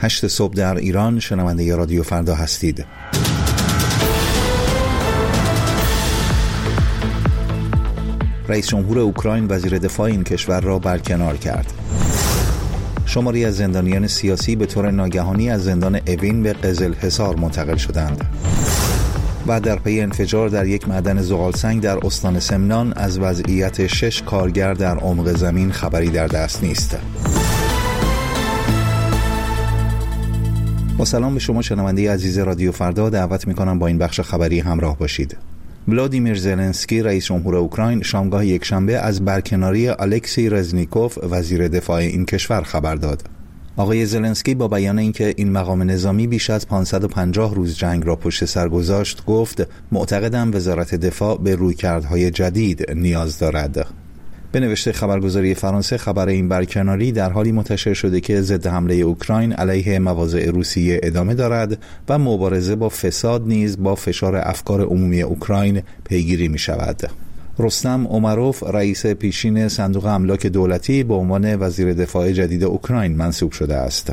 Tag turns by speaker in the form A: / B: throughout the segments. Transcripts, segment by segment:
A: 8 صبح در ایران. شنونده رادیو فردا هستید. رئیس جمهور اوکراین وزیر دفاع این کشور را برکنار کرد. شماری از زندانیان سیاسی به طور ناگهانی از زندان اوین به قزلحصار منتقل شدند. و در پی انفجار در یک معدن زغالسنگ در استان سمنان از وضعیت 6 کارگر در عمق زمین خبری در دست نیست. با سلام به شما شنونده عزیز رادیو فردا، دعوت می‌کنم با این بخش خبری همراه باشید. ولادیمیر زلنسکی رئیس جمهور اوکراین شامگاه یکشنبه از برکناری الکسی رزنیکوف وزیر دفاع این کشور خبر داد. آقای زلنسکی با بیان اینکه این مقام نظامی بیش از 550 روز جنگ را پشت سر گذاشت گفت معتقدم وزارت دفاع به رویکردهای جدید نیاز دارد. به نوشته خبرگزاری فرانسه، خبر این برکناری در حالی منتشر شده که ضد حمله اوکراین علیه مواضع روسیه ادامه دارد و مبارزه با فساد نیز با فشار افکار عمومی اوکراین پیگیری می شود. رستم اومروف رئیس پیشین صندوق املاک دولتی به عنوان وزیر دفاع جدید اوکراین منصوب شده است.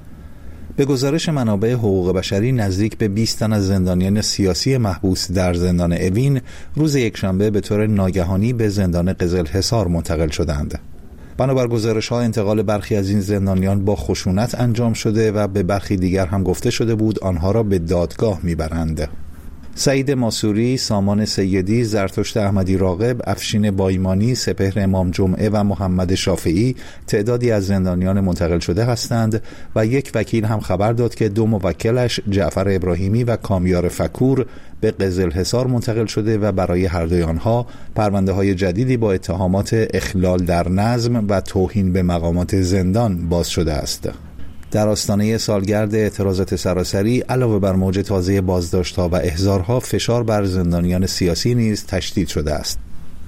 A: به گزارش منابع حقوق بشری، نزدیک به 20 تن از زندانیان سیاسی محبوس در زندان اوین روز یکشنبه به طور ناگهانی به زندان قزلحصار منتقل شدند. بنابر گزارش‌ها انتقال برخی از این زندانیان با خشونت انجام شده و به برخی دیگر هم گفته شده بود آنها را به دادگاه میبرند. سعید ماسوری، سامان سیدی، زرتشت احمدی راغب، افشین بایمانی، سپهر امام جمعه و محمد شافعی تعدادی از زندانیان منتقل شده هستند و یک وکیل هم خبر داد که 2 موکلش جعفر ابراهیمی و کامیار فکور به قزلحصار منتقل شده و برای هر دوی آنها پرونده‌های جدیدی با اتهامات اخلال در نظم و توهین به مقامات زندان باز شده است. در آستانه سالگرد اعتراضات سراسری علاوه بر موج تازه بازداشت‌ها و احضارها، فشار بر زندانیان سیاسی نیز تشدید شده است.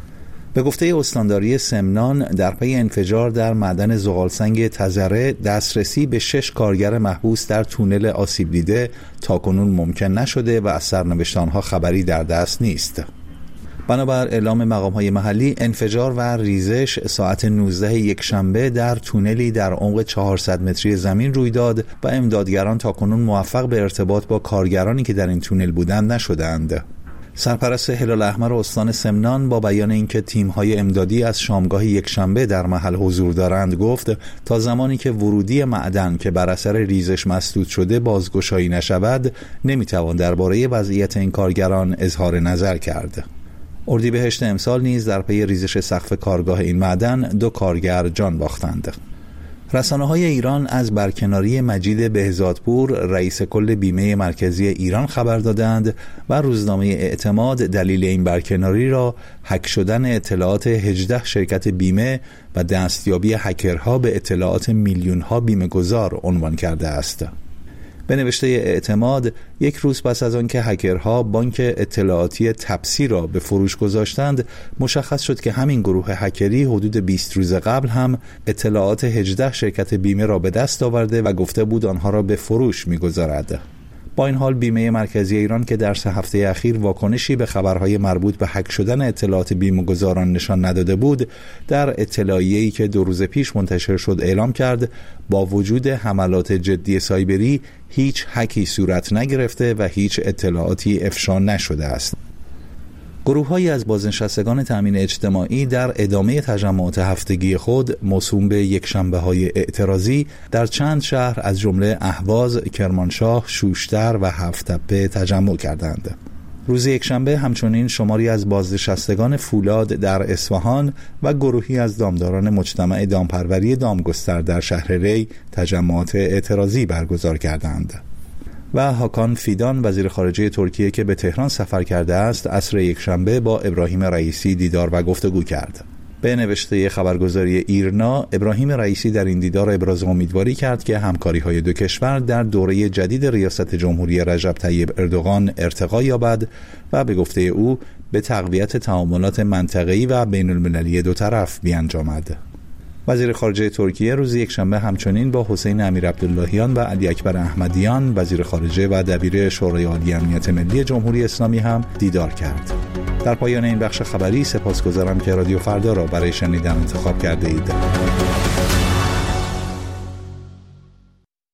A: به گفته استانداری سمنان، در پی انفجار در معدن زغالسنگ تزره دسترسی به 6 کارگر محبوس در تونل آسیب دیده تاکنون ممکن نشده و از سرنوشت آنها خبری در دست نیست. بنابر اعلام مقام‌های محلی، انفجار و ریزش ساعت 19 یکشنبه در تونلی در عمق 400 متری زمین روی داد و امدادگران تاکنون موفق به ارتباط با کارگرانی که در این تونل بودند نشدند. سرپرست هلال احمر استان سمنان با بیان اینکه تیم‌های امدادی از شامگاه یکشنبه در محل حضور دارند گفت تا زمانی که ورودی معدن که بر اثر ریزش مسدود شده بازگشایی نشود، نمی‌توان درباره وضعیت این کارگران اظهار نظر کرد. اردیبهشت امسال نیز در پی ریزش سقف کارگاه این معدن 2 کارگر جان باختند. رسانه‌های ایران از برکناری مجید بهزادپور رئیس کل بیمه مرکزی ایران خبر دادند و روزنامه اعتماد دلیل این برکناری را هک شدن اطلاعات 18 شرکت بیمه و دستیابی هکرها به اطلاعات میلیون‌ها بیمه‌گذار عنوان کرده است. به نوشته اعتماد، یک روز پس از آن که هکرها بانک اطلاعاتی تپسی را به فروش گذاشتند، مشخص شد که همین گروه هکری حدود 20 روز قبل هم اطلاعات 18 شرکت بیمه را به دست آورده و گفته بود آنها را به فروش می‌گذارد. با این حال بیمه مرکزی ایران که در 3 هفته اخیر واکنشی به خبرهای مربوط به هک شدن اطلاعات بیمه‌گذاران نشان نداده بود، در اطلاعیه‌ای که 2 روز پیش منتشر شد اعلام کرد با وجود حملات جدی سایبری هیچ هکی صورت نگرفته و هیچ اطلاعاتی افشا نشده است. گروه‌هایی از بازنشستگان تامین اجتماعی در ادامه تجمعات هفتگی خود موسوم به یکشنبه‌های اعتراضی در چند شهر از جمله اهواز، کرمانشاه، شوشتر و هفت‌تپه تجمع کردند. روز یکشنبه همچنین شماری از بازنشستگان فولاد در اصفهان و گروهی از دامداران مجتمع دامپروری دامگستر در شهر ری تجمعات اعتراضی برگزار کردند. و هاکان فیدان وزیر خارجه ترکیه که به تهران سفر کرده است، عصر یکشنبه با ابراهیم رئیسی دیدار و گفتگو کرد. به نوشته خبرگزاری ایرنا، ابراهیم رئیسی در این دیدار ابراز امیدواری کرد که همکاری‌های 2 کشور در دوره جدید ریاست جمهوری رجب طیب اردوغان ارتقا یابد و به گفته او به تقویت تعاملات منطقه‌ای و بین‌المللی 2 طرف بیانجامد. وزیر خارجه ترکیه روز یکشنبه همچنین با حسین امیرعبداللهیان و علی اکبر احمدیان وزیر خارجه و دبیر شورای عالی امنیت ملی جمهوری اسلامی هم دیدار کرد. در پایان این بخش خبری سپاسگزارم که رادیو فردا را برای شنیدن انتخاب کرده اید.